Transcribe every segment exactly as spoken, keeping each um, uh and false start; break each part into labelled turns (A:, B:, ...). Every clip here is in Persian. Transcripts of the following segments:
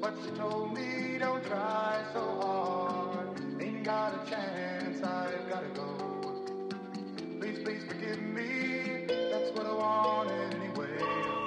A: But she told me don't try so hard. Ain't got a chance, I've gotta go. Please, please forgive me. That's what I wanted anyway.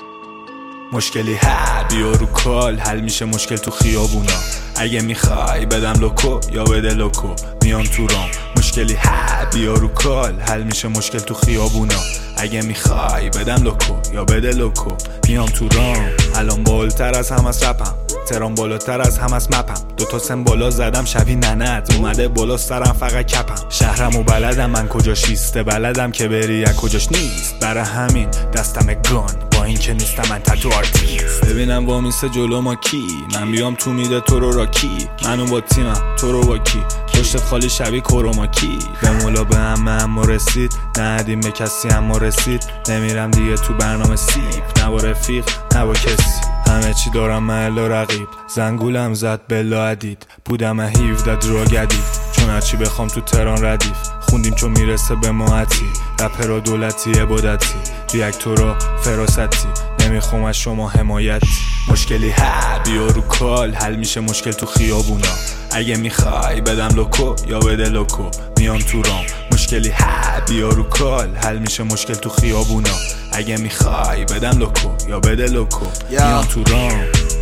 B: مشکلی ها بیا رو کال، حل میشه مشکل تو خیابونا. اگه میخوای بدم لوکو یا بده لوکو، میام تو رام. مشکلی ها بیا رو کال، حل میشه مشکل تو خیابونا. اگه میخوای بدم لوکو یا بده لوکو، میام تو رام. الان بالاتر از هم از رپم، ترام بالاتر از هم از مپم. دوتا سن بالا زدم شبیه ننت، اومده بالا سرم فقط کپم. شهرم و بلدم من کجاش ایسته، بلدم که بری از کجاش نیست. برای همین دستم گان، با این که نیستم من تتو آرتیست. ببینم وامیسته جلو ما کی، من بیام تو میده تو رو را کی. منو با تیمم تو رو با کی، پشتت خالی شبیه کروماکی. به مولا به همه اما رسید، ندیم به کسی اما رسید. نمیرم دیگه تو برنامه سیب، نه با رفیق نه با کسی. همه چی دارم محل و رقیب، زنگولم زد بلا عدید. بودم هیفده درو گدید، چون هرچی بخوام تو تهران ردیف. خوندیم چون میرسه به ماهتی، رپرا دولتی عبادتی، ریاکتورا فراستی. نمیخوام از شما حمایتی. مشکلی ها بیا رو کال، حل میشه مشکل تو خیابونا. اگه میخوای بدم لوکو یا بده لوکو، میام تو رام. مشکلی ها بیا رو کال، حل میشه مشکل تو خیابونا. اگه میخوای بدم لوکو یا بده لوکو، میام تو رام.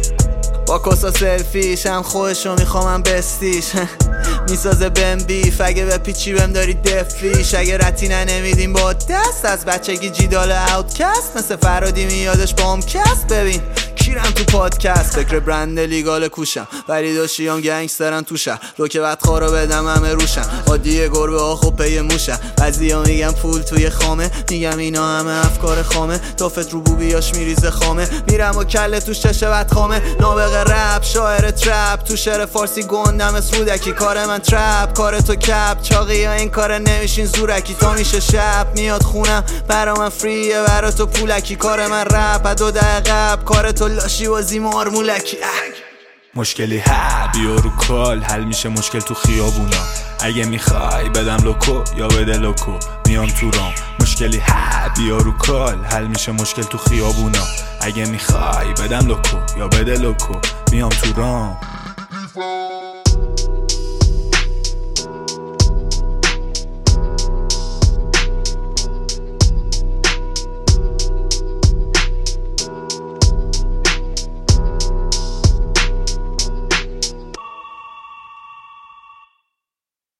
C: با کسا سلفیش هم خودشو میخوامم بستیش. میسازه بهم بیف، اگه به پیچی بهم داری دفیش. اگه رتی نمیدیم با دست، از بچگی جیدال اوتکست. مثل فرادی میادش با هم کست. ببین کیرم تو پادکست، فکر برند لیگال کوشم، ولی داشتیام گنگسترن تو شهر. رو که بدخوارا بدم همه روشن، عادیه گربه ها خوب پی موشن. بعضیا میگم پول توی خامه، میگم اینا همه افکار خامه. تافت رو بوبیاش میریزه خامه، میرم و کله توش چشه بدخامه. نابغه رپ شاعر ترپ، تو شعر فارسی گندم اسرودکی. کار من ترپ، کار تو کپ. چاقی ها این کار نمیشین زورکی. تا میشه شب میاد خونم، برا من فریه برا تو پولکی. کار من رپ دو دقیقه قبل، کار تو لاشی بازی مارمولکی.
B: مشکلی ها بیا رو کال، حل میشه مشکل تو خیابونا. اگه میخوای بدم لوکو یا بده لوکو، میام تو رام. مشکلی ها بیا رو کال، حل میشه مشکل تو خیابونا. اگه میخوای بدم لوکو یا بده لوکو، میام تو رام.